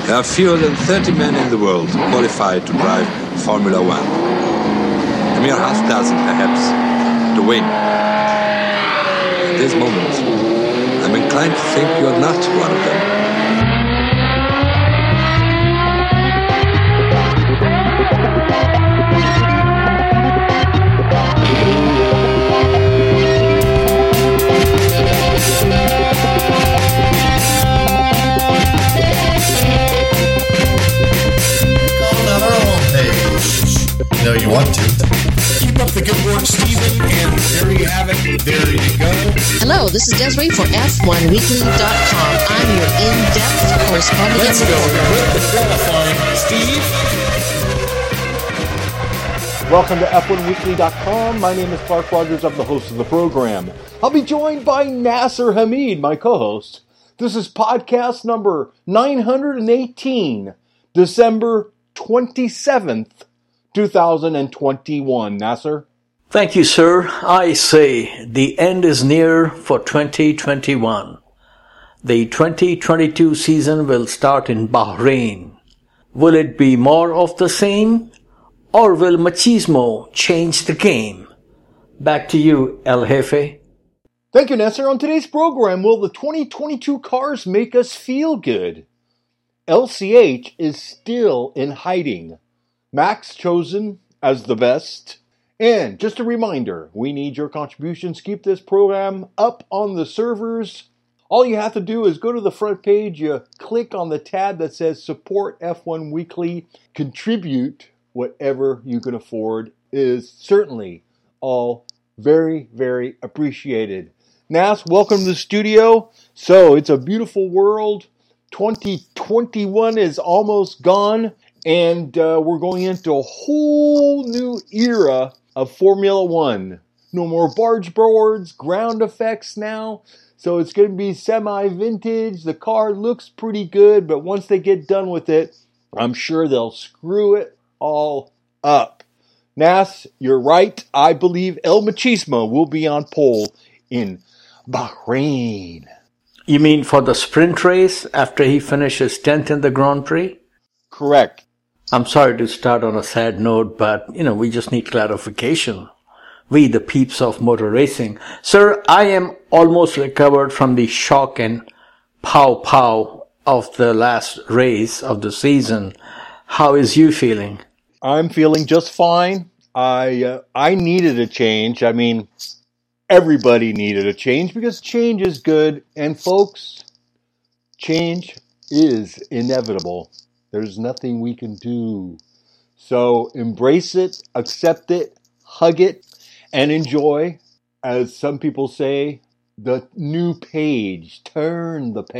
There are fewer than 30 men in the world qualified to drive Formula One. A mere half dozen, perhaps, to win. At this moment, I'm inclined to think you are not one of them. No, you want to. Keep up the good work, Stephen, and there you have it. There you go. Hello, this is Desiree for F1Weekly.com. I'm your in-depth correspondent. Let's go with the qualifying, Steve. Welcome to F1Weekly.com. My name is Clark Rogers. I'm the host of the program. I'll be joined by Nasser Hamid, my co-host. This is podcast number 918, December 27th. 2021. Nasser? Thank you, sir. I say the end is near for 2021. The 2022 season will start in Bahrain. Will it be more of the same, or will machismo change the game? Back to you, El Jefe. Thank you, Nasser. On today's program, will the 2022 cars make us feel good? LCH is still in hiding. Max chosen as the best. And just a reminder, we need your contributions. Keep this program up on the servers. All you have to do is go to the front page, you click on the tab that says Support F1 Weekly, contribute whatever you can afford. It is certainly all very, very appreciated. Nas, welcome to the studio. So it's a beautiful world. 2021 is almost gone. And we're going into a whole new era of Formula One. No more barge boards, ground effects now. So it's going to be semi-vintage. The car looks pretty good, but once they get done with it, I'm sure they'll screw it all up. Nas, you're right. I believe El Machismo will be on pole in Bahrain. You mean for the sprint race after he finishes 10th in the Grand Prix? Correct. I'm sorry to start on a sad note, but, we just need clarification. We, the peeps of motor racing. Sir, I am almost recovered from the shock and pow-pow of the last race of the season. How is you feeling? I'm feeling just fine. I needed a change. I mean, everybody needed a change because change is good. And folks, change is inevitable. There's nothing we can do. So embrace it, accept it, hug it, and enjoy, as some people say, the new page. Turn the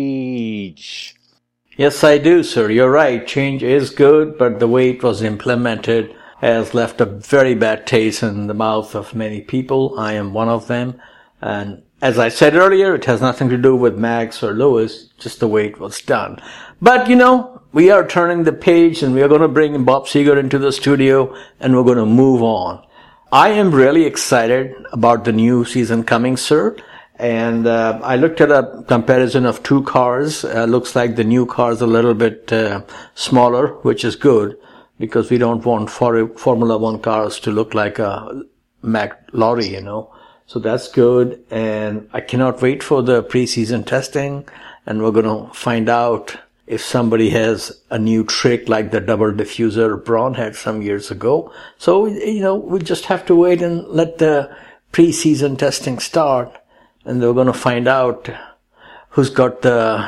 page. Yes, I do, sir. You're right. Change is good, but the way it was implemented has left a very bad taste in the mouth of many people. I am one of them. And as I said earlier, it has nothing to do with Max or Lewis, just the way it was done. But, we are turning the page and we are going to bring Bob Seger into the studio and we're going to move on. I am really excited about the new season coming, sir. And I looked at a comparison of two cars. Looks like the new car is a little bit smaller, which is good because we don't want Formula One cars to look like a Mac lorry, So that's good. And I cannot wait for the preseason testing. And we're going to find out if somebody has a new trick like the double diffuser Braun had some years ago. So, we just have to wait and let the preseason testing start. And they're going to find out who's got the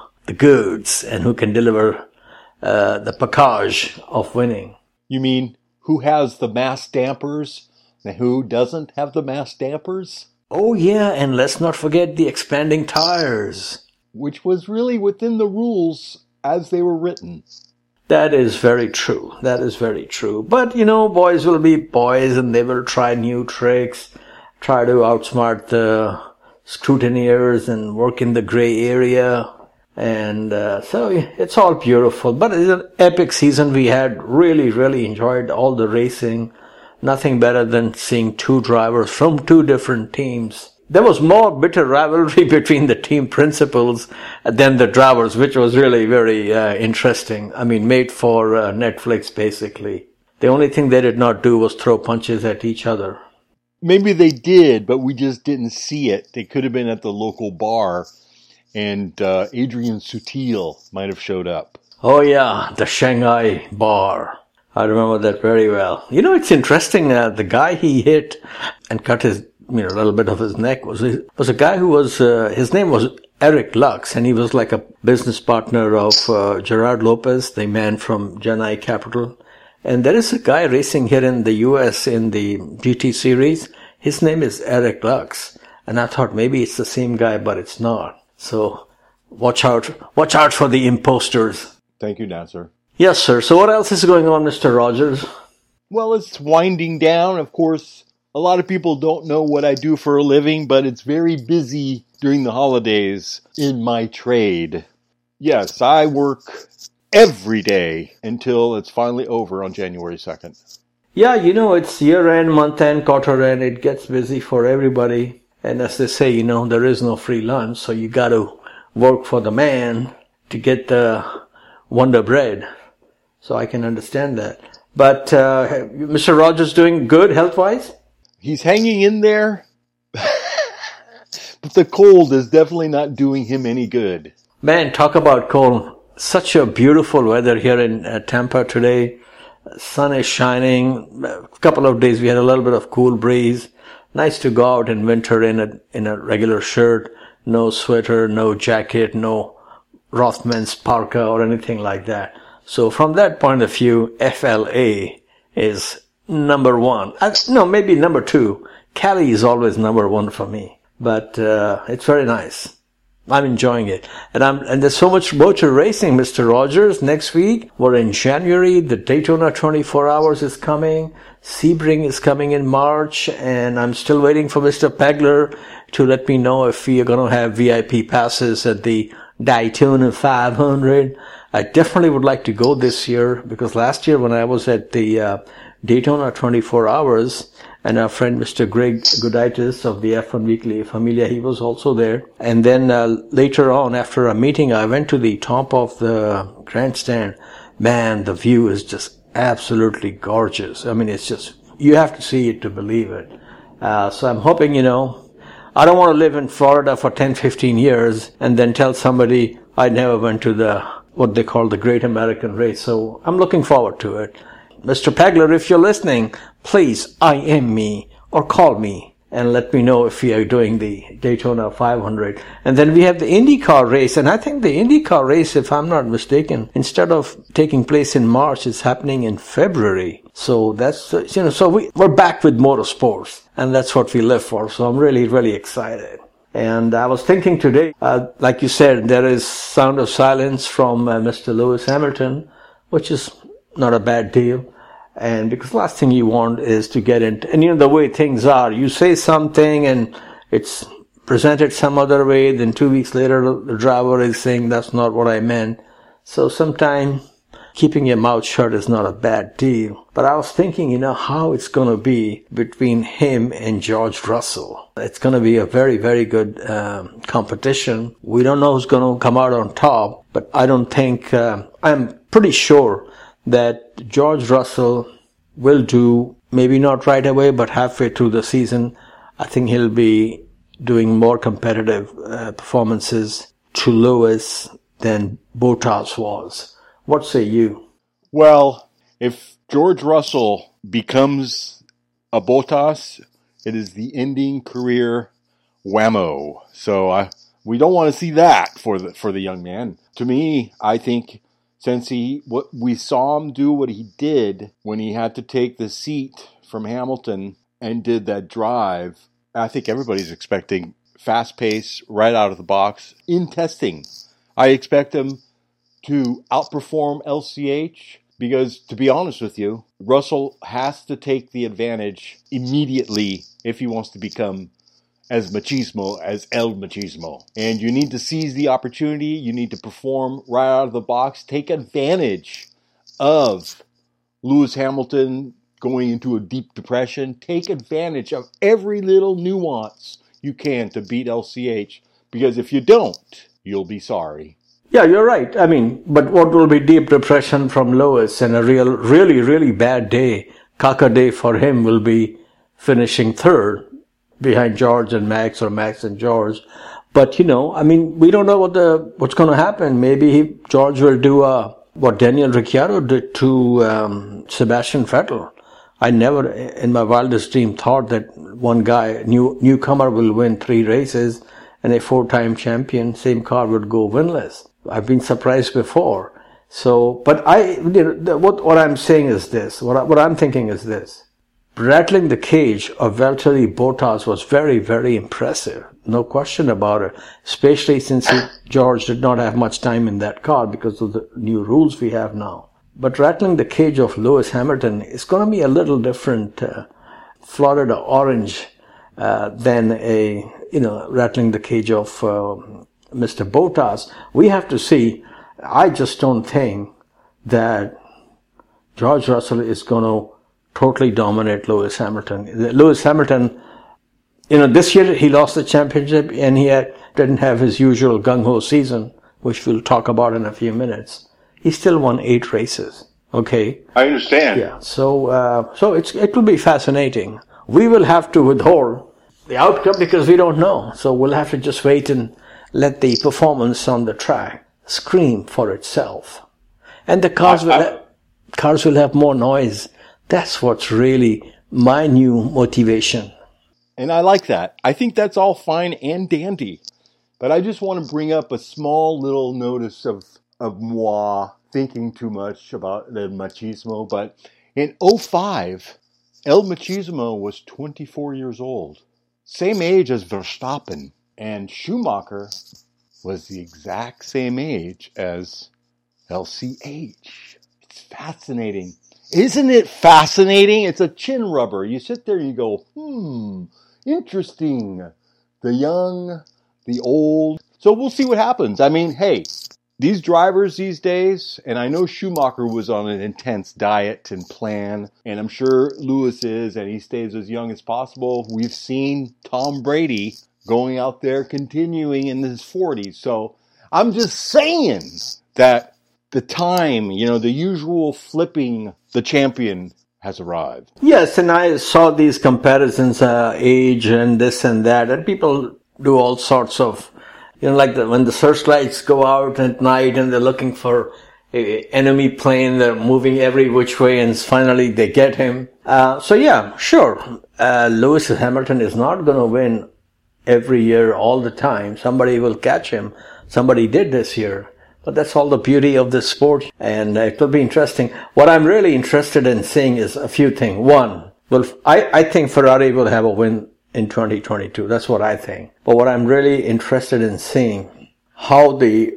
goods and who can deliver the package of winning. You mean who has the mass dampers and who doesn't have the mass dampers? Oh, yeah, and let's not forget the expanding tires. Which was really within the rules as they were written. That is very true. That is very true. But, boys will be boys and they will try new tricks, try to outsmart the scrutineers and work in the gray area. And so it's all beautiful. But it's an epic season we had. Really, really enjoyed all the racing. Nothing better than seeing two drivers from two different teams there was more bitter rivalry between the team principals than the drivers, which was really very interesting. I mean, made for Netflix, basically. The only thing they did not do was throw punches at each other. Maybe they did, but we just didn't see it. They could have been at the local bar, and Adrian Sutil might have showed up. Oh, yeah, the Shanghai bar. I remember that very well. You know, it's interesting. The guy he hit and cut his, a little bit of his neck was a guy who was, his name was Eric Lux, and he was like a business partner of Gerard Lopez, the man from Janai Capital. And there is a guy racing here in the US in the GT series. His name is Eric Lux. And I thought maybe it's the same guy, but it's not. So watch out for the imposters. Thank you, Nasser. Yes, sir. So what else is going on, Mr. Rogers? Well, it's winding down. Of course, a lot of people don't know what I do for a living, but it's very busy during the holidays in my trade. Yes, I work every day until it's finally over on January 2nd. Yeah, it's year-end, month-end, quarter-end. It gets busy for everybody. And as they say, there is no free lunch, so you got to work for the man to get the Wonder Bread. So I can understand that. But Mr. Rogers doing good health-wise? He's hanging in there. But the cold is definitely not doing him any good. Man, talk about cold. Such a beautiful weather here in Tampa today. Sun is shining. A couple of days we had a little bit of cool breeze. Nice to go out in winter in a regular shirt. No sweater, no jacket, no Rothman's parka or anything like that. So from that point of view, FLA is number one. No, maybe number two. Cali is always number one for me. But it's very nice. I'm enjoying it. And there's so much motor racing, Mr. Rogers. Next week, we're in January. The Daytona 24 Hours is coming. Sebring is coming in March. And I'm still waiting for Mr. Pegler to let me know if we are going to have VIP passes at the Daytona 500. I definitely would like to go this year, because last year when I was at the Daytona 24 Hours, and our friend Mr. Greg Goditis of the F1 Weekly Familia, he was also there. And then later on, after a meeting, I went to the top of the grandstand. Man, the view is just absolutely gorgeous. I mean, it's just, you have to see it to believe it. So I'm hoping, I don't want to live in Florida for 10, 15 years and then tell somebody I never went to what they call the Great American Race. So I'm looking forward to it. Mr. Pegler, if you're listening, please IM me or call me and let me know if we are doing the Daytona 500. And then we have the IndyCar race. And I think the IndyCar race, if I'm not mistaken, instead of taking place in March, it's happening in February. So that's, so we're back with motorsports, and that's what we live for. So I'm really, really excited. And I was thinking today, like you said, there is Sound of Silence from Mr. Lewis Hamilton, which is not a bad deal. And because the last thing you want is to get into, and the way things are, you say something and it's presented some other way, then 2 weeks later the driver is saying that's not what I meant. So sometimes keeping your mouth shut is not a bad deal. But I was thinking, how it's going to be between him and George Russell. It's going to be a very, very good competition. We don't know who's going to come out on top, but I don't think, I'm pretty sure that George Russell will do, maybe not right away, but halfway through the season, I think he'll be doing more competitive performances to Lewis than Bottas was. What say you? Well, if George Russell becomes a Bottas, it is the ending career whammo. So we don't want to see that for the young man. To me, I think since we saw him do what he did when he had to take the seat from Hamilton and did that drive, I think everybody's expecting fast pace right out of the box in testing. I expect him to outperform LCH because, to be honest with you, Russell has to take the advantage immediately if he wants to become as machismo as El Machismo. And you need to seize the opportunity. You need to perform right out of the box. Take advantage of Lewis Hamilton going into a deep depression. Take advantage of every little nuance you can to beat LCH, because if you don't, you'll be sorry. Yeah, you're right. I mean, but what will be deep depression from Lewis and a really bad day, caca day for him will be finishing third behind George and Max or Max and George. But, we don't know what's going to happen. Maybe George will do what Daniel Ricciardo did to Sebastian Vettel. I never, in my wildest dream, thought that one guy, newcomer, will win 3 races and a 4-time champion, same car, would go winless. I've been surprised before. So, but what I'm saying is this. What I'm thinking is this. Rattling the cage of Valtteri Bottas was very, very impressive. No question about it. Especially since George did not have much time in that car because of the new rules we have now. But rattling the cage of Lewis Hamilton is going to be a little different, Florida orange, than rattling the cage of Mr. Bottas. We have to see. I just don't think that George Russell is going to totally dominate Lewis Hamilton. Lewis Hamilton, this year he lost the championship and he didn't have his usual gung-ho season, which we'll talk about in a few minutes. He still won 8 races. Okay. I understand. Yeah. So it will be fascinating. We will have to withhold the outcome because we don't know. So we'll have to just wait and let the performance on the track scream for itself. And the cars will have more noise. That's what's really my new motivation. And I like that. I think that's all fine and dandy. But I just want to bring up a small little notice of moi thinking too much about the machismo. But in 2005, El Machismo was 24 years old. Same age as Verstappen. And Schumacher was the exact same age as LCH. It's fascinating. Isn't it fascinating? It's a chin rubber. You sit there and you go, interesting. The young, the old. So we'll see what happens. I mean, hey, these drivers these days, and I know Schumacher was on an intense diet and plan, and I'm sure Lewis is, and he stays as young as possible. We've seen Tom Brady going out there continuing in his 40s. So I'm just saying that the time, the usual flipping the champion has arrived. Yes, and I saw these comparisons, age and this and that, and people do all sorts of, like when the searchlights go out at night and they're looking for an enemy plane, they're moving every which way and finally they get him. So yeah, sure, Lewis Hamilton is not going to win every year all the time. Somebody will catch him. Somebody did this year. But that's all the beauty of this sport, and it will be interesting. What I'm really interested in seeing is a few things. One, I think Ferrari will have a win in 2022. That's what I think. But what I'm really interested in seeing, how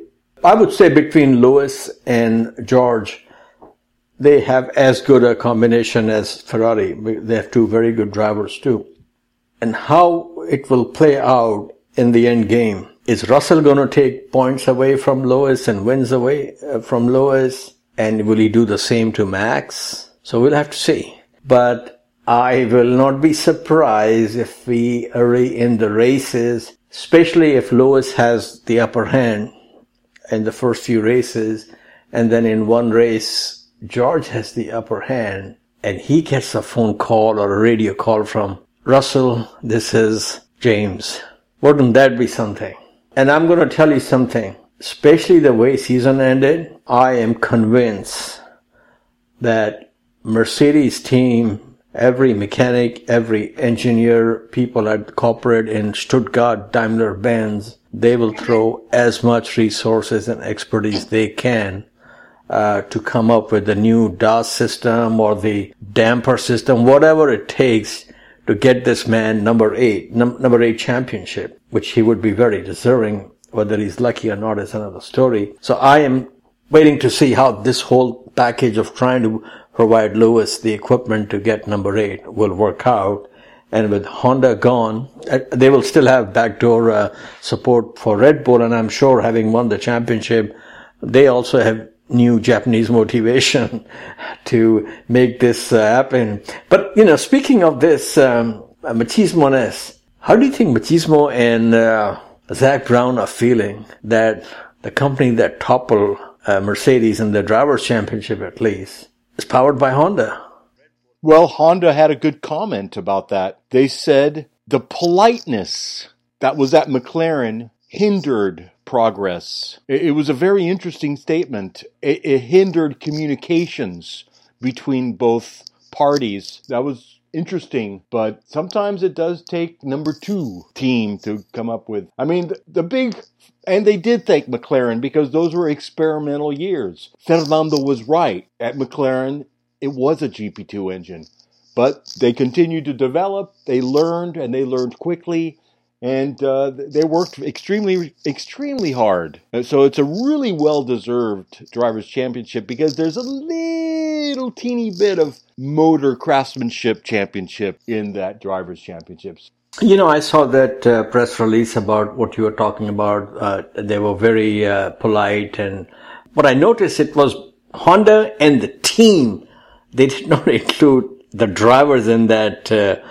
I would say between Lewis and George, they have as good a combination as Ferrari. They have 2 very good drivers too. And how it will play out in the end game. Is Russell going to take points away from Lewis and wins away from Lewis? And will he do the same to Max? So we'll have to see. But I will not be surprised if we are in the races, especially if Lewis has the upper hand in the first few races. And then in one race, George has the upper hand and he gets a phone call or a radio call from Russell, this is James. Wouldn't that be something? And I'm going to tell you something, especially the way season ended, I am convinced that Mercedes team, every mechanic, every engineer, people at corporate in Stuttgart, Daimler-Benz, they will throw as much resources and expertise they can to come up with the new DAS system or the damper system, whatever it takes to get this man number 8 championship, which he would be very deserving. Whether he's lucky or not is another story. So I am waiting to see how this whole package of trying to provide Lewis the equipment to get number 8 will work out. And with Honda gone, they will still have backdoor support for Red Bull, and I'm sure having won the championship, they also have new Japanese motivation to make this happen. But, speaking of this machismo-ness, How do you think Machismo and Zach Brown are feeling that the company that toppled Mercedes in the Drivers' Championship, at least, is powered by Honda? Well, Honda had a good comment about that. They said the politeness that was at McLaren hindered progress. It was a very interesting statement. It hindered communications between both parties. That was interesting, but sometimes it does take number 2 team to come up with. I mean, and they did thank McLaren because those were experimental years. Fernando was right. At McLaren, it was a GP2 engine, but they continued to develop. They learned, and they learned quickly, and they worked extremely, extremely hard. So it's a really well-deserved Drivers' Championship because there's a little teeny bit of motor craftsmanship championship in that Drivers' Championships. You know, I saw that press release about what you were talking about. They were very polite, and what I noticed, it was Honda and the team. They did not include the drivers in that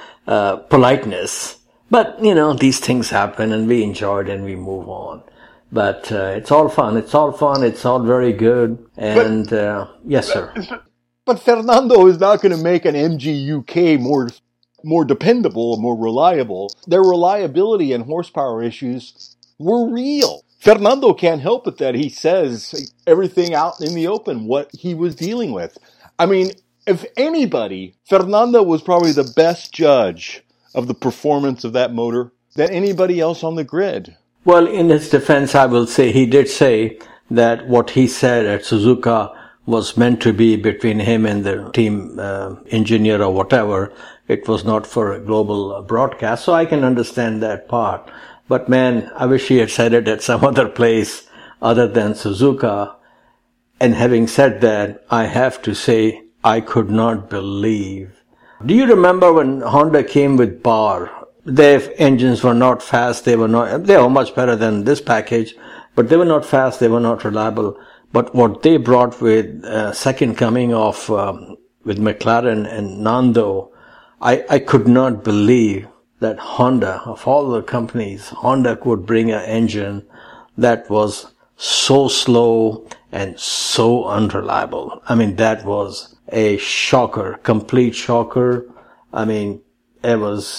politeness. But, you know, these things happen, and we enjoyed and we move on. But it's all fun. It's all fun. It's all very good. And yes, sir. But Fernando is not going to make an MG UK more dependable, more reliable. Their reliability and horsepower issues were real. Fernando can't help it that he says everything out in the open, what he was dealing with. I mean, if anybody, Fernando was probably the best judge of the performance of that motor than anybody else on the grid. Well, in his defense, I will say he did say that what he said at Suzuka was meant to be between him and the team engineer or whatever. It was not for a global broadcast, so I can understand that part. But man, I wish he had said it at some other place other than Suzuka. And having said that, I have to say I could not believe. Do you remember when Honda came with Bar? Their engines were not fast. They were much better than this package, but they were not fast. They were not reliable. But what they brought with second coming of with McLaren and Nando, I could not believe that Honda, of all the companies, Honda could bring an engine that was so slow and so unreliable. I mean, that was a shocker, complete shocker. I mean, it was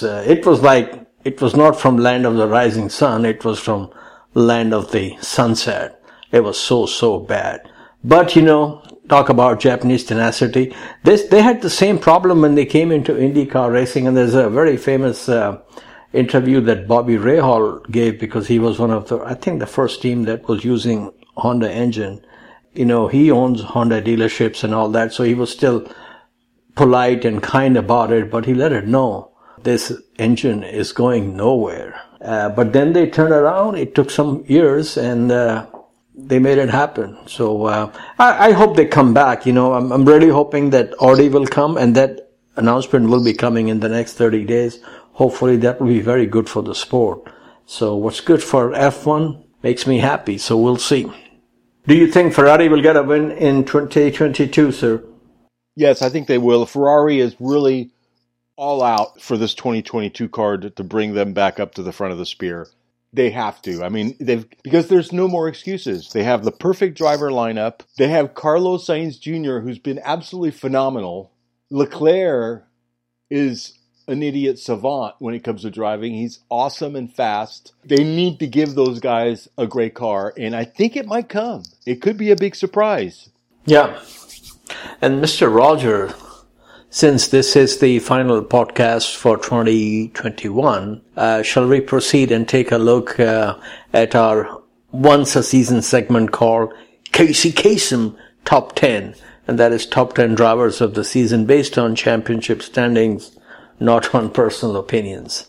not from land of the rising sun. It was from land of the sunset. It was so bad. But, you know, talk about Japanese tenacity. They had the same problem when they came into IndyCar racing, and there's a very famous interview that Bobby Rahal gave because he was one of the first team that was using Honda engine. You know, he owns Honda dealerships and all that, so he was still polite and kind about it, but he let it know this engine is going nowhere. But then they turned around. It took some years, and they made it happen. So I hope they come back. You know, I'm really hoping that Audi will come, and that announcement will be coming in the next 30 days. Hopefully that will be very good for the sport. So what's good for F1 makes me happy. So we'll see. Do you think Ferrari will get a win in 2022, sir? Yes, I think they will. Ferrari is really all out for this 2022 car to bring them back up to the front of the spear. They have to. I mean, because there's no more excuses. They have the perfect driver lineup. They have Carlos Sainz Jr., who's been absolutely phenomenal. Leclerc is an idiot savant when it comes to driving. He's awesome and fast. They need to give those guys a great car, and I think it might come. It could be a big surprise. Yeah. And Mr. Roger, since this is the final podcast for 2021, shall we proceed and take a look at our once-a-season segment called Casey Kasem Top 10, and that is top 10 drivers of the season based on championship standings, not on personal opinions.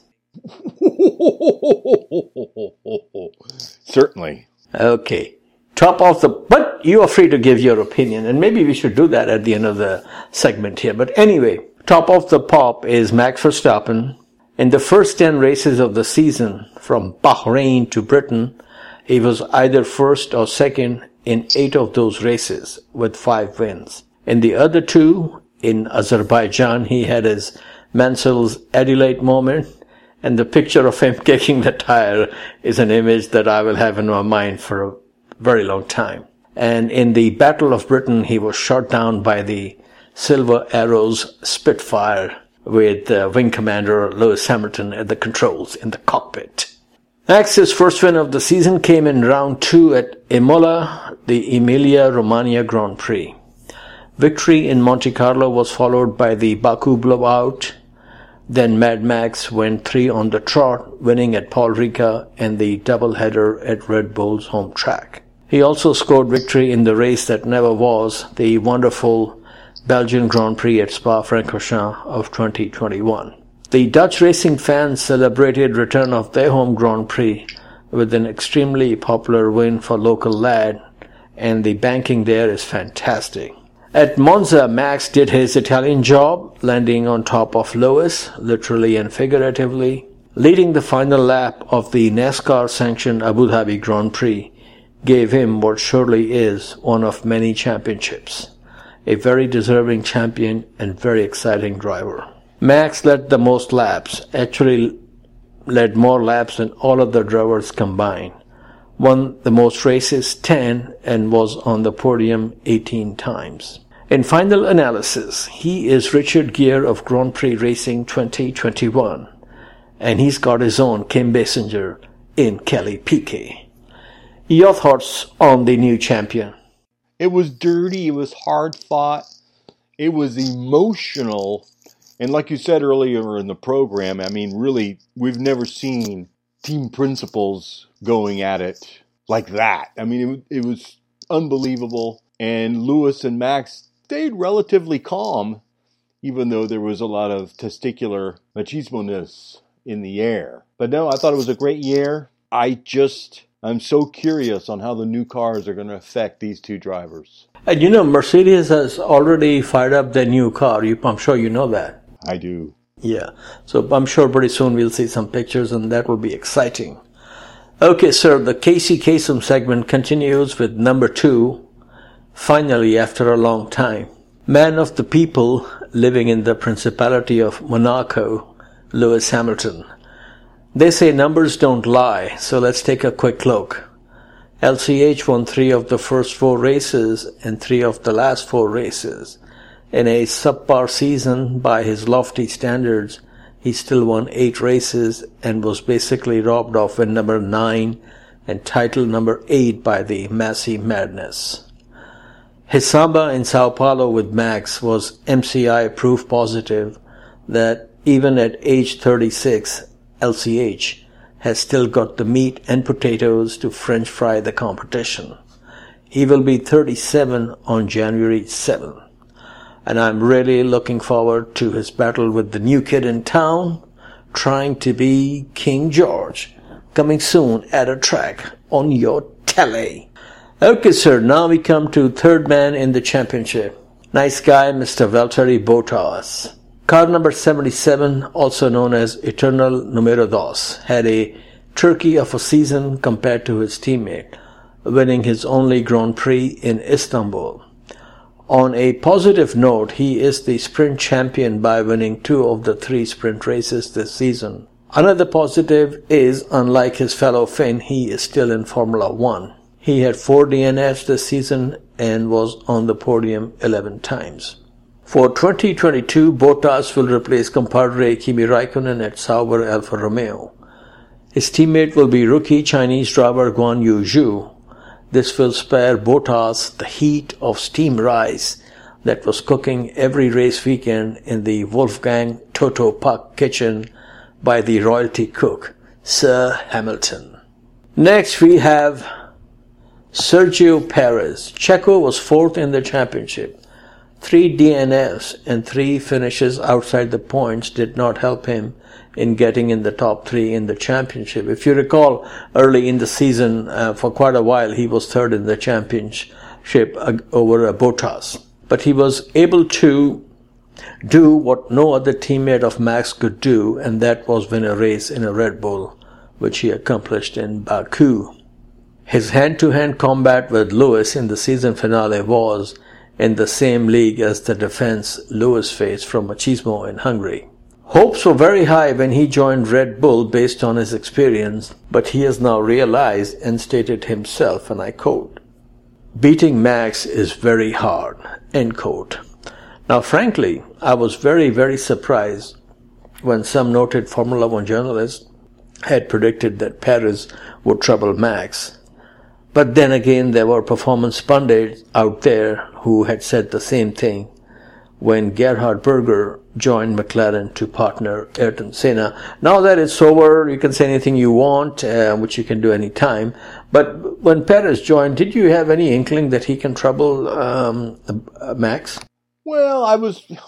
Certainly. Okay. But you are free to give your opinion, and maybe we should do that at the end of the segment here. But anyway, top of the pop is Max Verstappen. In the first 10 races of the season, from Bahrain to Britain, he was either first or second in 8 of those races with 5 wins. In the other 2, in Azerbaijan, he had his Mansell's Adelaide moment, And the picture of him kicking the tire is an image that I will have in my mind for a very long time. And in the Battle of Britain, he was shot down by the Silver Arrows Spitfire with Wing Commander Lewis Hamilton at the controls in the cockpit. Max's first win of the season came in round 2 at Imola, the Emilia-Romagna Grand Prix. Victory in Monte Carlo was followed by the Baku blowout. Then Mad Max went 3 on the trot, winning at Paul Ricca and the doubleheader at Red Bull's home track. He also scored victory in the race that never was, the wonderful Belgian Grand Prix at Spa-Francorchamps of 2021. The Dutch racing fans celebrated return of their home Grand Prix with an extremely popular win for local lad, and the banking there is fantastic. At Monza, Max did his Italian job, landing on top of Lewis, literally and figuratively. Leading the final lap of the NASCAR-sanctioned Abu Dhabi Grand Prix gave him what surely is one of many championships. A very deserving champion and very exciting driver. Max led the most laps, actually led more laps than all of the drivers combined. Won the most races, 10, and was on the podium 18 times. In final analysis, he is Richard Gere of Grand Prix Racing 2021, and he's got his own Kim Basinger in Kelly Piquet. Your thoughts on the new champion? It was dirty, it was hard fought, it was emotional, and like you said earlier in the program, I mean, really, we've never seen team principals going at it like that. I mean, it was unbelievable, and Lewis and Max stayed relatively calm, even though there was a lot of testicular machismo-ness in the air. But no, I thought it was a great year. I'm so curious on how the new cars are going to affect these two drivers. And you know, Mercedes has already fired up their new car. I'm sure you know that. I do. Yeah. So I'm sure pretty soon we'll see some pictures, and that will be exciting. Okay, sir, the Casey Kasem segment continues with number 2, finally after a long time. Man of the people living in the Principality of Monaco, Lewis Hamilton. They say numbers don't lie, so let's take a quick look. LCH won 3 of the first 4 races and 3 of the last 4 races. In a subpar season by his lofty standards, he still won 8 races and was basically robbed of win number 9 and title number 8 by the Massey Madness. His samba in Sao Paulo with Max was MCI proof positive that even at age 36, LCH has still got the meat and potatoes to French fry the competition. He will be 37 on January 7. And I'm really looking forward to his battle with the new kid in town, trying to be King George, coming soon at a track on your telly. Okay, sir, now we come to third man in the championship. Nice guy, Mr. Valtteri Bottas. Car number 77, also known as Eternal Numero Dos, had a turkey of a season compared to his teammate, winning his only Grand Prix in Istanbul. On a positive note, he is the sprint champion by winning 2 of the 3 sprint races this season. Another positive is, unlike his fellow Finn, he is still in Formula 1. He had 4 DNFs this season and was on the podium 11 times. For 2022, Bottas will replace compadre Kimi Raikkonen at Sauber Alfa Romeo. His teammate will be rookie Chinese driver Guan Yu Zhu. This will spare Bottas the heat of steam rice that was cooking every race weekend in the Wolfgang Toto Puck kitchen by the royalty cook, Sir Hamilton. Next we have Sergio Perez. Checo was 4th in the championship. 3 DNFs and 3 finishes outside the points did not help him in getting in the top 3 in the championship. If you recall, early in the season, for quite a while, he was 3rd in the championship over Bottas. But he was able to do what no other teammate of Max could do, and that was win a race in a Red Bull, which he accomplished in Baku. His hand-to-hand combat with Lewis in the season finale was in the same league as the defense Lewis faced from Machismo in Hungary. Hopes were very high when he joined Red Bull based on his experience, but he has now realized and stated himself, and I quote, "Beating Max is very hard," end quote. Now, frankly, I was very, very surprised when some noted Formula One journalists had predicted that Perez would trouble Max. But then again, there were performance pundits out there who had said the same thing when Gerhard Berger joined McLaren to partner Ayrton Senna. Now that it's over, you can say anything you want, which you can do any time. But when Perez joined, did you have any inkling that he can trouble Max? Well,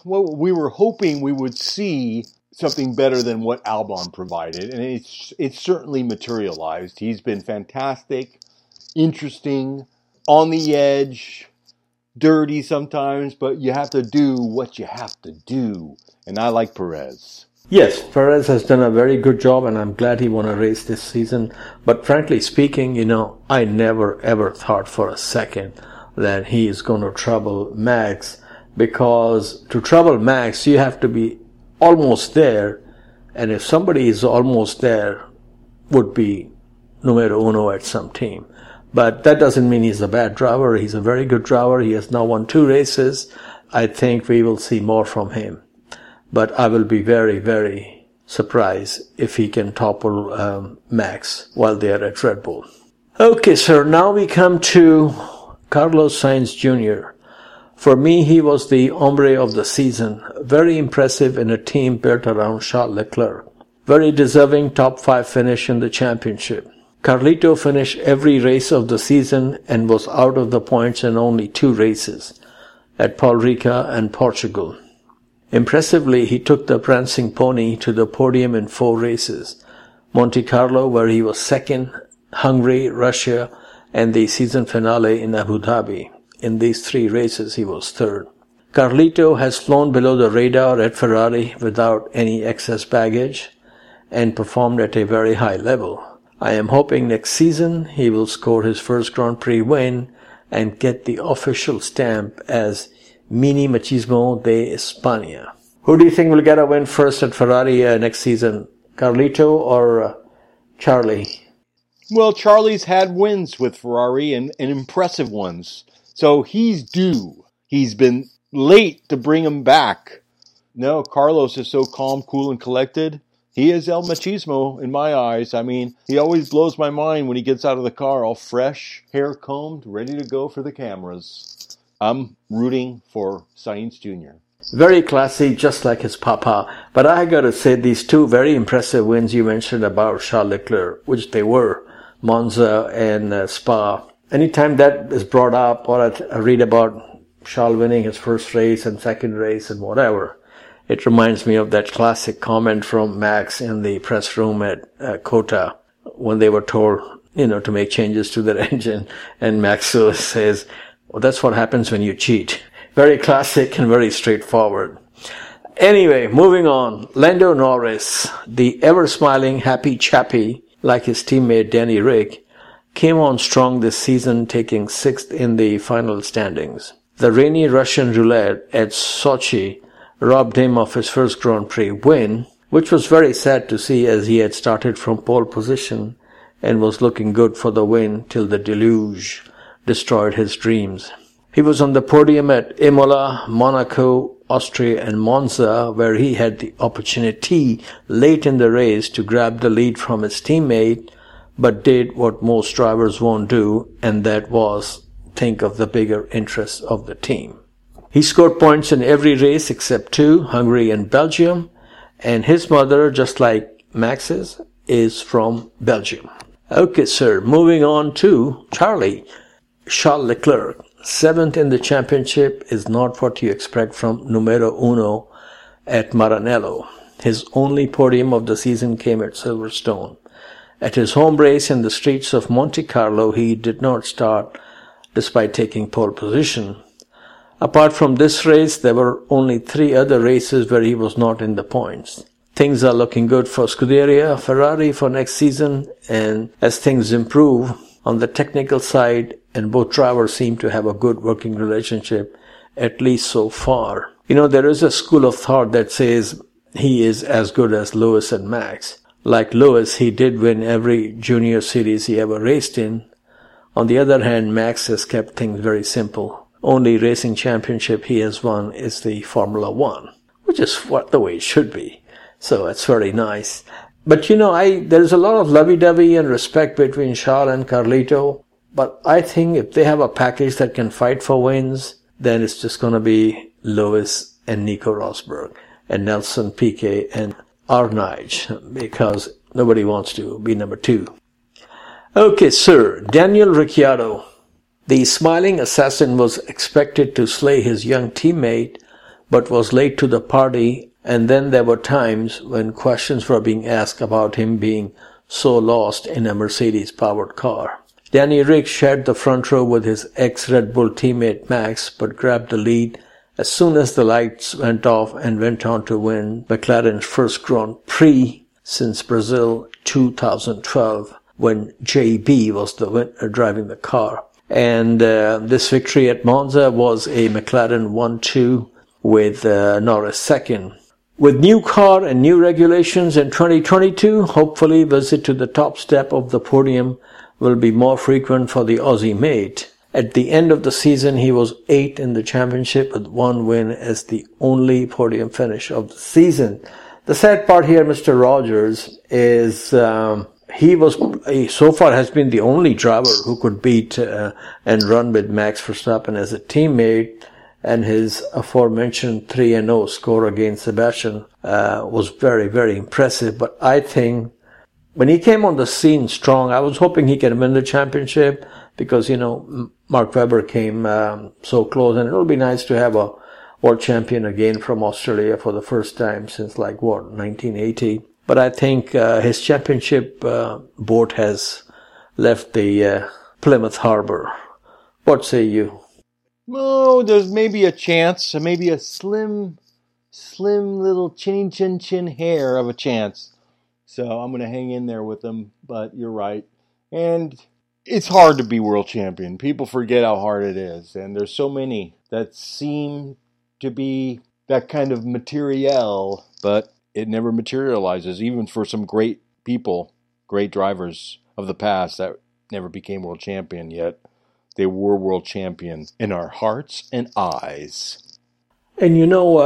we were hoping we would see something better than what Albon provided, and it's certainly materialized. He's been fantastic, interesting, on the edge, dirty sometimes, but you have to do what you have to do. And I like Perez. Yes, Perez has done a very good job, and I'm glad he won a race this season. But frankly speaking, I never ever thought for a second that he is going to trouble Max, because to trouble Max, you have to be almost there, and if somebody is almost there, would be numero uno at some team. But that doesn't mean he's a bad driver. He's a very good driver. He has now won 2 races. I think we will see more from him. But I will be very, very surprised if he can topple Max while they are at Red Bull. Okay, sir, now we come to Carlos Sainz Jr. For me, he was the hombre of the season. Very impressive in a team built around Charles Leclerc. Very deserving top 5 finish in the championship. Carlito finished every race of the season and was out of the points in only 2 races, at Paul Ricard and Portugal. Impressively, he took the prancing pony to the podium in 4 races. Monte Carlo, where he was second, Hungary, Russia, and the season finale in Abu Dhabi. In these 3 races, he was third. Carlito has flown below the radar at Ferrari without any excess baggage and performed at a very high level. I am hoping next season he will score his first Grand Prix win and get the official stamp as Mini Machismo de España. Who do you think will get a win first at Ferrari next season? Carlito or Charlie? Well, Charlie's had wins with Ferrari and impressive ones. So he's due. He's been late to bring him back. No, Carlos is so calm, cool, and collected. He is El Machismo in my eyes. I mean, he always blows my mind when he gets out of the car all fresh, hair combed, ready to go for the cameras. I'm rooting for Sainz Jr. Very classy, just like his papa. But I gotta say, these 2 very impressive wins you mentioned about Charles Leclerc, which they were, Monza and Spa. Anytime that is brought up, or I read about Charles winning his first race and second race and whatever, it reminds me of that classic comment from Max in the press room at COTA when they were told, to make changes to their engine. And Max says, well, that's what happens when you cheat. Very classic and very straightforward. Anyway, moving on. Lando Norris, the ever-smiling happy chappy, like his teammate Danny Rick, came on strong this season, taking 6th in the final standings. The rainy Russian roulette at Sochi robbed him of his first Grand Prix win, which was very sad to see as he had started from pole position and was looking good for the win till the deluge destroyed his dreams. He was on the podium at Imola, Monaco, Austria and Monza, where he had the opportunity late in the race to grab the lead from his teammate, but did what most drivers won't do, and that was think of the bigger interests of the team. He scored points in every race except 2, Hungary and Belgium, and his mother, just like Max's, is from Belgium. Okay, sir, moving on to Charlie. Charles Leclerc, 7th in the championship, is not what you expect from numero uno at Maranello. His only podium of the season came at Silverstone. At his home race in the streets of Monte Carlo, he did not start despite taking pole position. Apart from this race, there were only 3 other races where he was not in the points. Things are looking good for Scuderia Ferrari for next season, and as things improve on the technical side, and both drivers seem to have a good working relationship, at least so far. There is a school of thought that says, he is as good as Lewis and Max. Like Lewis, he did win every junior series he ever raced in. On the other hand, Max has kept things very simple. Only racing championship he has won is the Formula One, which is the way it should be. So it's very nice. But there's a lot of lovey-dovey and respect between Charles and Carlito. But I think if they have a package that can fight for wins, then it's just going to be Lewis and Nico Rosberg and Nelson Piquet and Arnage, because nobody wants to be number 2. Okay, sir. Daniel Ricciardo. The smiling assassin was expected to slay his young teammate, but was late to the party, and then there were times when questions were being asked about him being so lost in a Mercedes-powered car. Danny Ric shared the front row with his ex-Red Bull teammate Max, but grabbed the lead as soon as the lights went off and went on to win McLaren's first Grand Prix since Brazil 2012, when JB was the winner driving the car. And this victory at Monza was a McLaren 1-2 with Norris second. With new car and new regulations in 2022, hopefully visit to the top step of the podium will be more frequent for the Aussie mate. At the end of the season, he was 8th in the championship with 1 win as the only podium finish of the season. The sad part here, Mr. Rogers, is he so far has been the only driver who could beat and run with Max Verstappen as a teammate, and his aforementioned 3-0 score against Sebastian was very, very impressive. But I think when he came on the scene strong, I was hoping he can win the championship, because, Mark Webber came so close, and it'll be nice to have a world champion again from Australia for the first time since 1980. But I think his championship boat has left the Plymouth Harbor. What say you? Oh, there's maybe a chance, maybe a slim little chin hair of a chance. So I'm going to hang in there with them, but you're right. And it's hard to be world champion. People forget how hard it is. And there's so many that seem to be that kind of material, but it never materializes, even for some great people, great drivers of the past that never became world champion yet. They were world champion in our hearts and eyes. And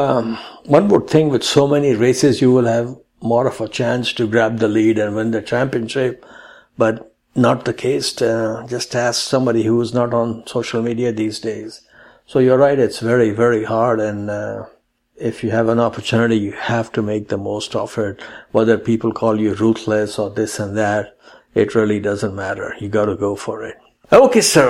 one would think with so many races you will have more of a chance to grab the lead and win the championship, but not the case. Just ask somebody who is not on social media these days. So you're right, it's very, very hard, and if you have an opportunity, you have to make the most of it. Whether people call you ruthless or this and that, it really doesn't matter. You got to go for it. Okay, sir.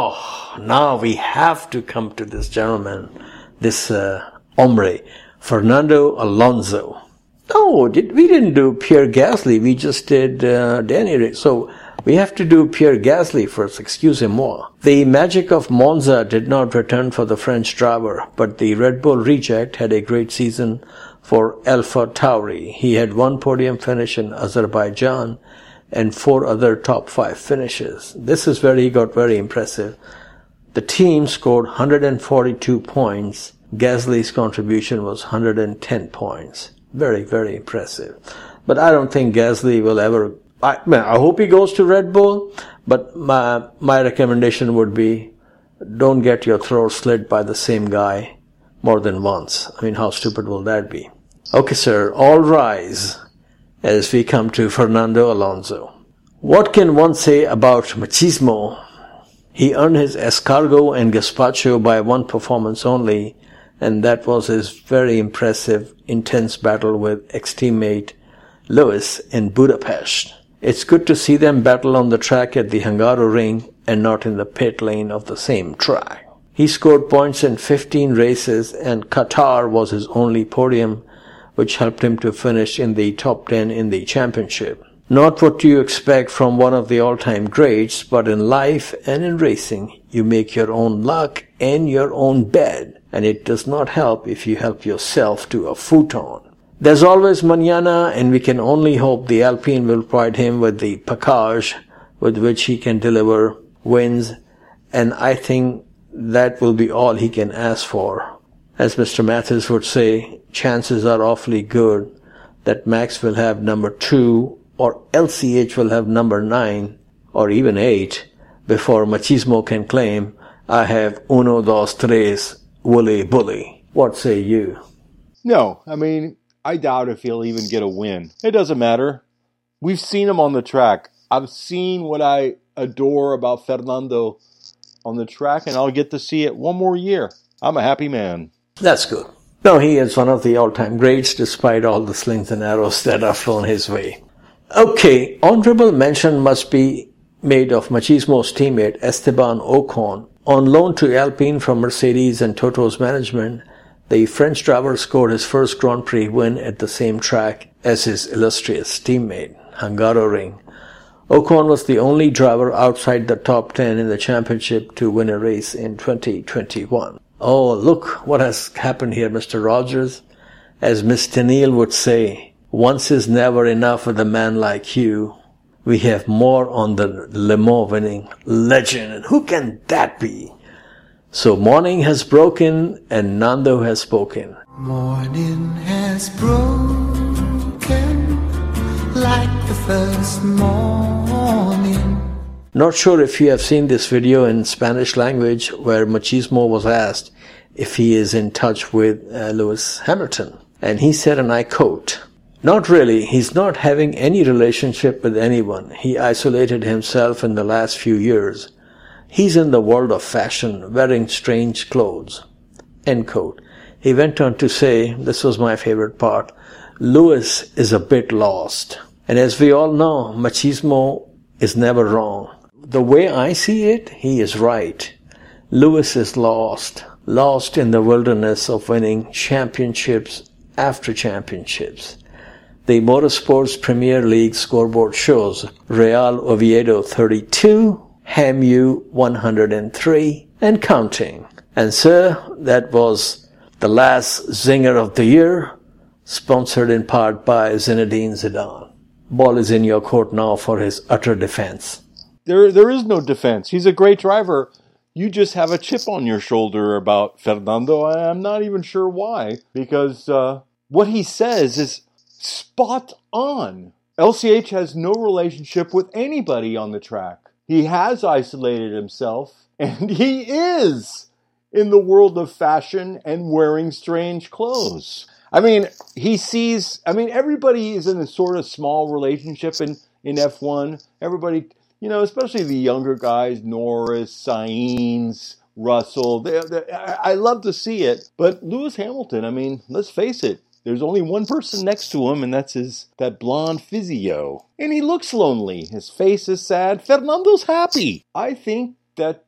Now we have to come to this gentleman, this hombre, Fernando Alonso. No, we didn't do Pierre Gasly. We just did Danny Ric. So we have to do Pierre Gasly first. Excusez-moi. The magic of Monza did not return for the French driver, but the Red Bull reject had a great season for Alpha Tauri. He had 1 podium finish in Azerbaijan and 4 other top 5 finishes. This is where he got very impressive. The team scored 142 points. Gasly's contribution was 110 points. Very, very impressive. But I don't think Gasly will ever... I hope he goes to Red Bull, but my recommendation would be don't get your throat slit by the same guy more than once. I mean, how stupid will that be? Okay, sir, all rise as we come to Fernando Alonso. What can one say about machismo? He earned his escargot and gazpacho by 1 performance only, and that was his very impressive, intense battle with ex-teammate Lewis in Budapest. It's good to see them battle on the track at the Hungaroring and not in the pit lane of the same track. He scored points in 15 races, and Qatar was his only podium, which helped him to finish in the top 10 in the championship. Not what you expect from one of the all-time greats, but in life and in racing, you make your own luck and your own bed, and it does not help if you help yourself to a futon. There's always mañana, and we can only hope the Alpine will provide him with the package with which he can deliver wins, and I think that will be all he can ask for. as Mr. Mathis would say, chances are awfully good that Max will have number 2 or LCH will have number 9 or even 8 before Machismo can claim, I have uno, dos, tres, woolly bully. What say you? No, I mean, I doubt if he'll even get a win. It doesn't matter. We've seen him on the track. I've seen what I adore about Fernando on the track, and I'll get to see it one more year. I'm a happy man. That's good. No, he is one of the all-time greats despite all the slings and arrows that are thrown his way. Okay, honorable mention must be made of Machismo's teammate Esteban Ocon. On loan to Alpine from Mercedes and Toto's management, the French driver scored his first Grand Prix win at the same track as his illustrious teammate, Hungaroring. Ocon was the only driver outside the top 10 in the championship to win a race in 2021. Oh, look what has happened here, Mr. Rogers. As Miss Tennille would say, once is never enough with a man like you. We have more on the Le Mans winning legend. And who can that be? So morning has broken and Nando has spoken. Morning has broken like the first morning. Not sure if you have seen this video in Spanish language where Machismo was asked if he is in touch with Lewis Hamilton. And he said, and I quote, "Not really. He's not having any relationship with anyone. He isolated himself in the last few years. He's in the world of fashion, wearing strange clothes." End quote. He went on to say, this was my favorite part, Lewis is a bit lost. And as we all know, Machismo is never wrong. The way I see it, he is right. Lewis is lost in the wilderness of winning championships after championships. The Motorsports Premier League scoreboard shows Real Oviedo 32, HAMU 103, and counting. And sir, that was the last zinger of the year, sponsored in part by Zinedine Zidane. Ball is in your court now for his utter defense. There is no defense. He's a great driver. You just have a chip on your shoulder about Fernando. I'm not even sure why, because what he says is spot on. LCH has no relationship with anybody on the track. He has isolated himself, and he is in the world of fashion and wearing strange clothes. I mean, everybody is in a sort of small relationship in F1. Everybody, especially the younger guys, Norris, Sainz, Russell. I love to see it. But Lewis Hamilton, let's face it, there's only one person next to him, and that's that blonde physio. And he looks lonely. His face is sad. Fernando's happy. I think that,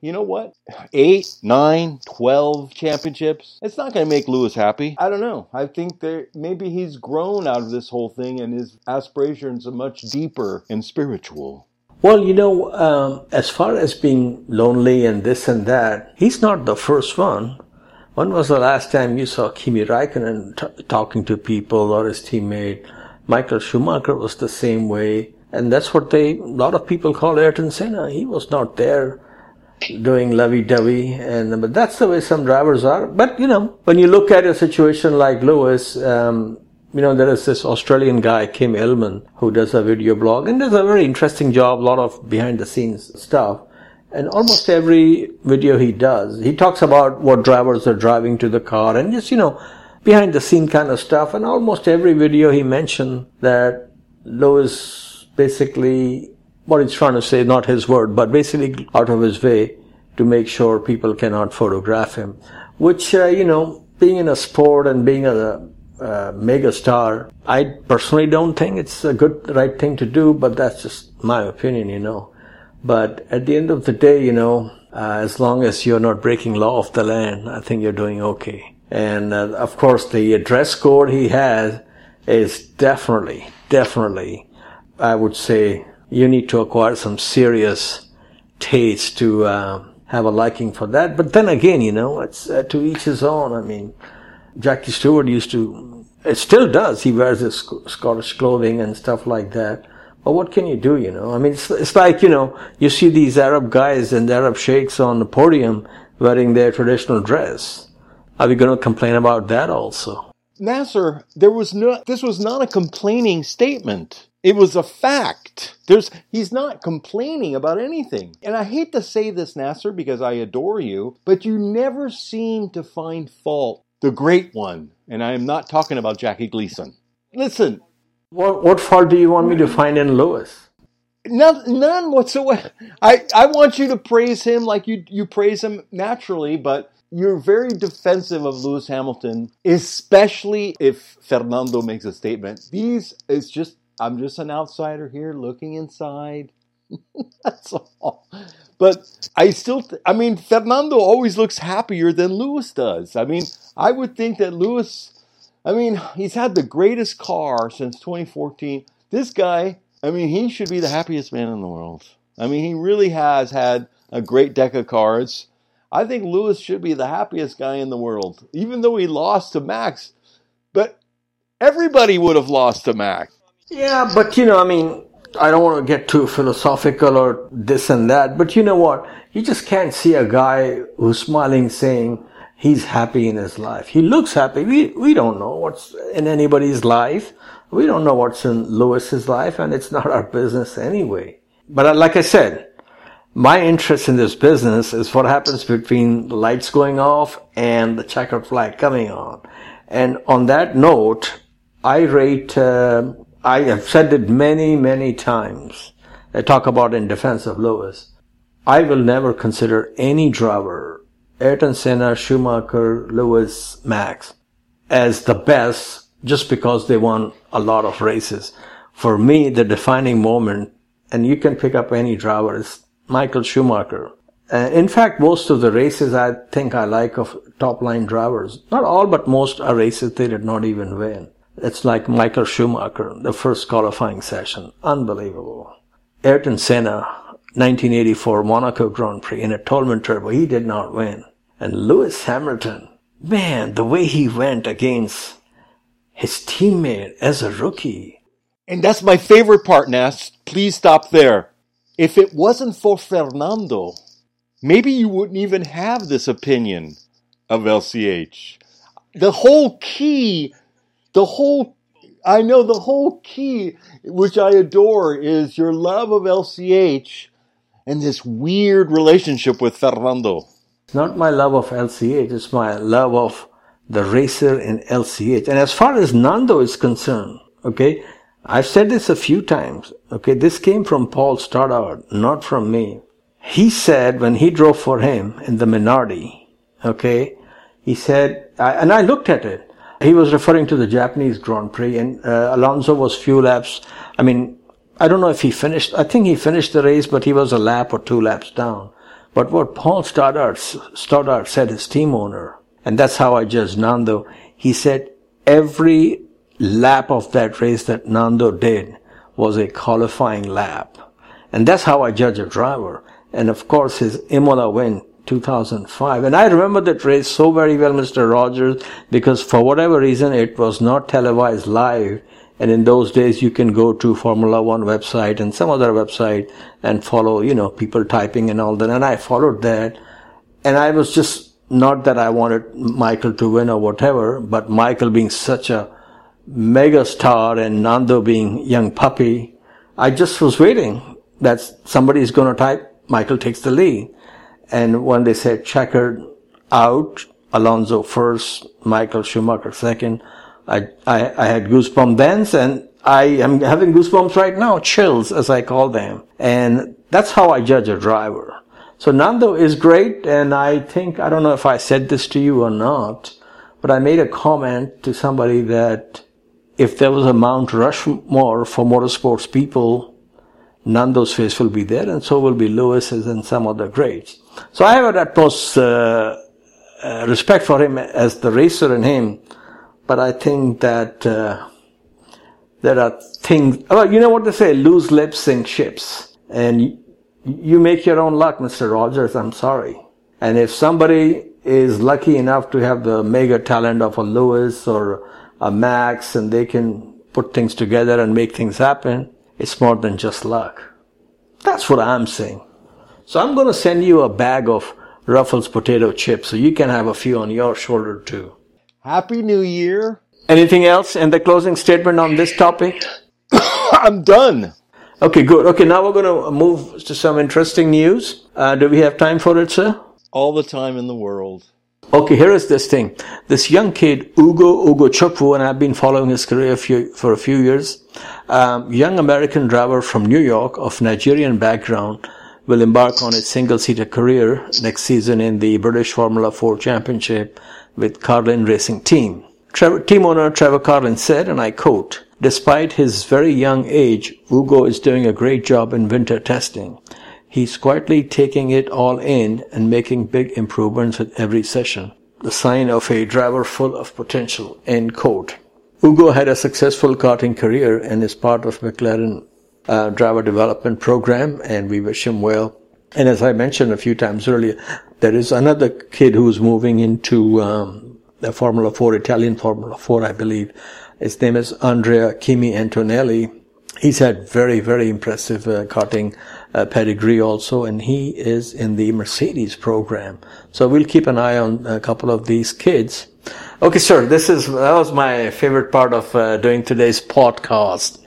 8, 9, 12 championships, it's not going to make Lewis happy. I don't know. I think that maybe he's grown out of this whole thing and his aspirations are much deeper and spiritual. Well, as far as being lonely and this and that, he's not the first one. When was the last time you saw Kimi Räikkönen talking to people or his teammate? Michael Schumacher was the same way. And that's what a lot of people call Ayrton Senna. He was not there doing lovey-dovey. But that's the way some drivers are. But, when you look at a situation like Lewis, there is this Australian guy, Kim Illman, who does a video blog and does a very interesting job, a lot of behind-the-scenes stuff. And almost every video he does, he talks about what drivers are driving to the car and just, behind-the-scene kind of stuff. And almost every video he mentioned that Lewis basically, what he's trying to say, not his word, but basically out of his way to make sure people cannot photograph him. Which, being in a sport and being a mega star, I personally don't think it's a right thing to do, but that's just my opinion, But at the end of the day, as long as you're not breaking law of the land, I think you're doing okay. And of course, the dress code he has is definitely, I would say, you need to acquire some serious taste to have a liking for that. But then again, it's to each his own. Jackie Stewart it still does. He wears his Scottish clothing and stuff like that. But what can you do, It's like, you see these Arab guys and Arab sheikhs on the podium wearing their traditional dress. Are we going to complain about that also? Nasser, this was not a complaining statement. It was a fact. He's not complaining about anything. And I hate to say this, Nasser, because I adore you, but you never seem to find fault. The great one, and I am not talking about Jackie Gleason. Listen. What fault do you want me to find in Lewis? None whatsoever. I want you to praise him like you praise him naturally, but you're very defensive of Lewis Hamilton, especially if Fernando makes a statement. I'm just an outsider here looking inside. That's all. But Fernando always looks happier than Lewis does. I would think that Lewis, he's had the greatest car since 2014. This guy, he should be the happiest man in the world. He really has had a great deck of cards. I think Lewis should be the happiest guy in the world, even though he lost to Max. But everybody would have lost to Max. Yeah, but I don't want to get too philosophical or this and that, but you know what? You just can't see a guy who's smiling saying he's happy in his life. He looks happy. We don't know what's in anybody's life. We don't know what's in Lewis's life, and it's not our business anyway. But like I said, my interest in this business is what happens between the lights going off and the checkered flag coming on. And on that note, I rate, I have said it many, many times. I talk about in defense of Lewis. I will never consider any driver, Ayrton Senna, Schumacher, Lewis, Max, as the best just because they won a lot of races. For me, the defining moment, and you can pick up any driver, is Michael Schumacher. In fact, most of the races I think I like of top-line drivers, not all but most, are races they did not even win. It's like Michael Schumacher, the first qualifying session. Unbelievable. Ayrton Senna, 1984 Monaco Grand Prix in a Tolman Turbo. He did not win. And Lewis Hamilton, man, the way he went against his teammate as a rookie. And that's my favorite part, Nas. Please stop there. If it wasn't for Fernando, maybe you wouldn't even have this opinion of LCH. The whole key, which I adore, is your love of LCH and this weird relationship with Fernando. It's not my love of LCH, it's my love of the racer in LCH. And as far as Nando is concerned, okay, I've said this a few times, okay, this came from Paul Stoddard, not from me. He said when he drove for him in the Minardi, okay, he said, and I looked at it, he was referring to the Japanese Grand Prix, and Alonso was few laps. I don't know if he finished, I think he finished the race, but he was a lap or 2 laps down. But what Paul Stoddard said, his team owner, and that's how I judge Nando, he said every lap of that race that Nando did was a qualifying lap. And that's how I judge a driver. And of course his Imola win 2005. And I remember that race so very well, Mr. Rogers, because for whatever reason it was not televised live. And in those days you can go to Formula One website and some other website and follow, people typing and all that. And I followed that. And I was just, not that I wanted Michael to win or whatever, but Michael being such a mega star and Nando being young puppy, I just was waiting that somebody is going to type, Michael takes the lead. And when they said checkered out, Alonso first, Michael Schumacher second, I had goosebumps then, and I am having goosebumps right now, chills as I call them. And that's how I judge a driver. So Nando is great, and I think, I don't know if I said this to you or not, but I made a comment to somebody that if there was a Mount Rushmore for motorsports people, Nando's face will be there, and so will be Lewis's and some other greats. So I have an utmost respect for him as the racer and him, but I think that there are things, you know what they say, loose lips sink ships. And you make your own luck, Mr. Rogers, I'm sorry. And if somebody is lucky enough to have the mega talent of a Lewis or a Max, and they can put things together and make things happen, it's more than just luck. That's what I'm saying. So I'm going to send you a bag of Ruffles potato chips. So you can have a few on your shoulder too. Happy New Year. Anything else in the closing statement on this topic? I'm done. Okay, good. Okay, now we're going to move to some interesting news. Do we have time for it, sir? All the time in the world. Okay, here is this thing. This young kid, Ugo Chukwu, and I've been following his career for a few years. Young American driver from New York of Nigerian background will embark on his single-seater career next season in the British Formula 4 Championship with Carlin Racing Team. Team owner Trevor Carlin said, and I quote, "Despite his very young age, Ugo is doing a great job in winter testing. He's quietly taking it all in and making big improvements with every session. The sign of a driver full of potential," end quote. Ugo had a successful karting career and is part of McLaren driver development program, and we wish him well. And as I mentioned a few times earlier, there is another kid who's moving into the Formula 4, Italian Formula 4, I believe. His name is Andrea Kimi Antonelli. He's had very, very impressive karting pedigree also, and he is in the Mercedes program. So we'll keep an eye on a couple of these kids. Okay, sir, that was my favorite part of doing today's podcast.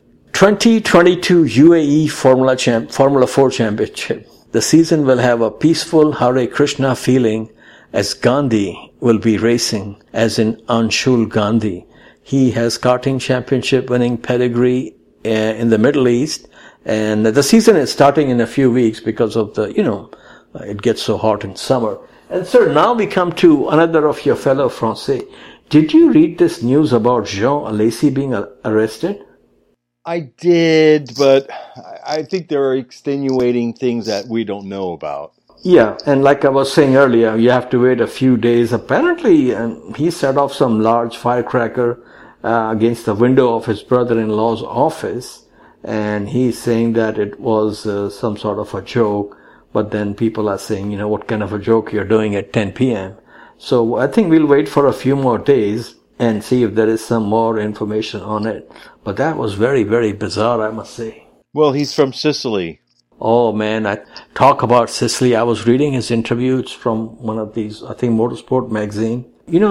2022 UAE Formula 4 Championship. The season will have a peaceful Hare Krishna feeling as Gandhi will be racing, as in Anshul Gandhi. He has karting championship winning pedigree in the Middle East, and the season is starting in a few weeks because of it gets so hot in summer. And sir, now we come to another of your fellow Francais. Did you read this news about Jean Alesi being arrested? I did, but I think there are extenuating things that we don't know about. Yeah, and like I was saying earlier, you have to wait a few days. Apparently, he set off some large firecracker against the window of his brother-in-law's office, and he's saying that it was some sort of a joke, but then people are saying, what kind of a joke you're doing at 10 p.m. So I think we'll wait for a few more days and see if there is some more information on it. But that was very, very bizarre, I must say. Well, he's from Sicily. Oh man, I talk about Sicily. I was reading his interview. It's from one of these, I think, motorsport magazine.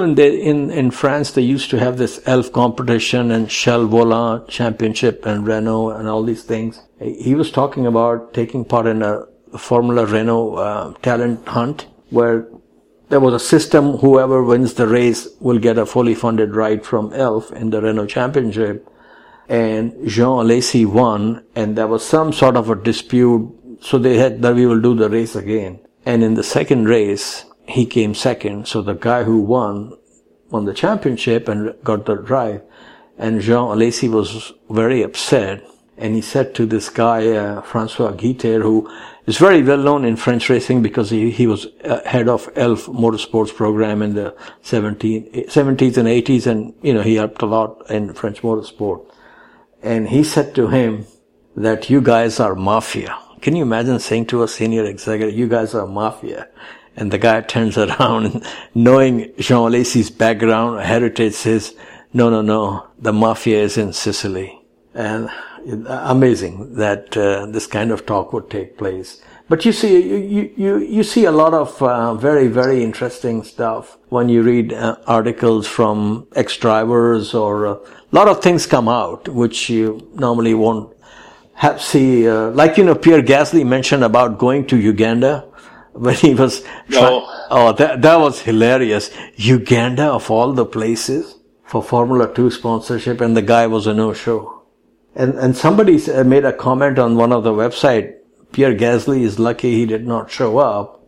In France, they used to have this ELF competition and Shell Volant Championship and Renault and all these things. He was talking about taking part in a Formula Renault talent hunt where there was a system, whoever wins the race will get a fully funded ride from ELF in the Renault Championship. And Jean Alesi won, and there was some sort of a dispute, so they had that we will do the race again. And in the second race, he came second, so the guy who won the championship and got the drive. And Jean Alesi was very upset, and he said to this guy, Francois Guiter, who is very well known in French racing because he was head of ELF Motorsports program in the 70s and 80s, and he helped a lot in French motorsport. And he said to him that you guys are mafia. Can you imagine saying to a senior executive, you guys are mafia? And the guy turns around and knowing Jean Alesi's background, heritage, says, no, the mafia is in Sicily. And amazing that this kind of talk would take place. But you see, you see a lot of very, very interesting stuff when you read articles from ex-drivers, or a lot of things come out which you normally won't see. Like Pierre Gasly mentioned about going to Uganda when he was that was hilarious. Uganda of all the places for Formula 2 sponsorship, and the guy was a no-show. And somebody made a comment on one of the website. Pierre Gasly is lucky he did not show up.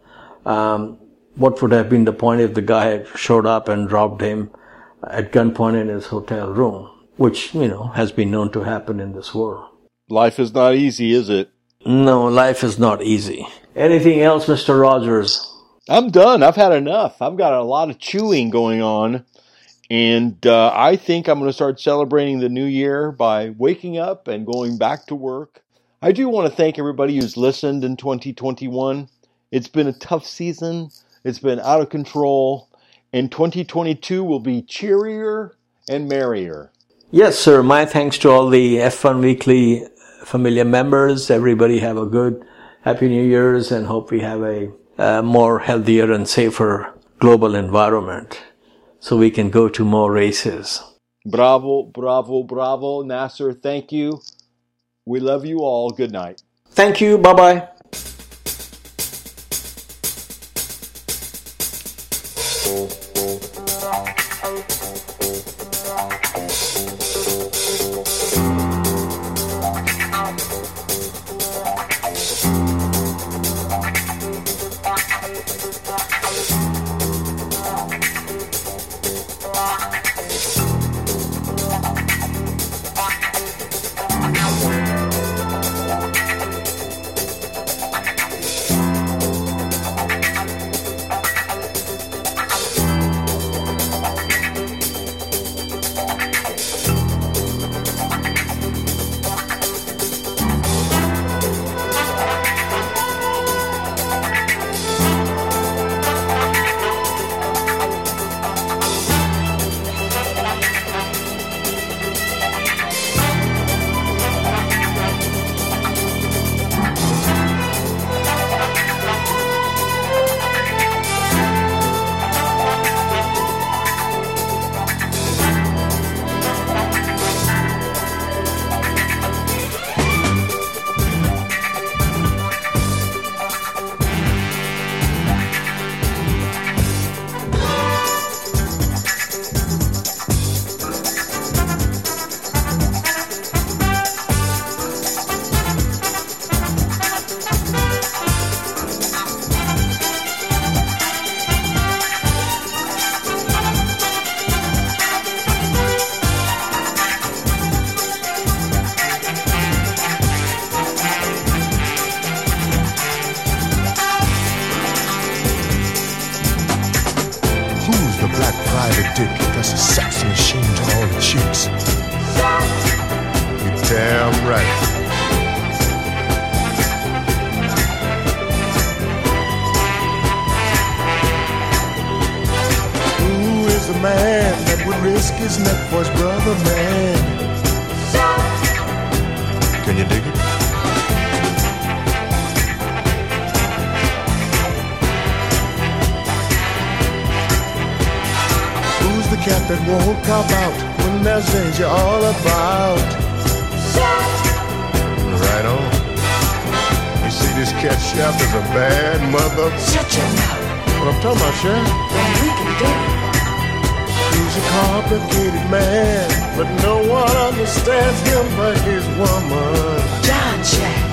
What would have been the point if the guy had showed up and robbed him at gunpoint in his hotel room, which, has been known to happen in this world. Life is not easy, is it? No, life is not easy. Anything else, Mr. Rogers? I'm done. I've had enough. I've got a lot of chewing going on. And I think I'm going to start celebrating the new year by waking up and going back to work. I do want to thank everybody who's listened in 2021. It's been a tough season. It's been out of control. And 2022 will be cheerier and merrier. Yes, sir. My thanks to all the F1 Weekly familiar members. Everybody have a good, happy New Year's, and hope we have a more healthier and safer global environment so we can go to more races. Bravo, bravo, bravo. Nasser, thank you. We love you all. Good night. Thank you. Bye-bye. That's a sex machine to all the chicks. You're damn right. Who is the man that would risk his neck for his brother, man? Can you dig it? The cat that won't cop out when there's danger all about. Right on. You see, this cat chef is a bad mother. Shut your mouth. What I'm talking about, Chef? Then we can do it. He's a complicated man, but no one understands him but his woman. John Chef.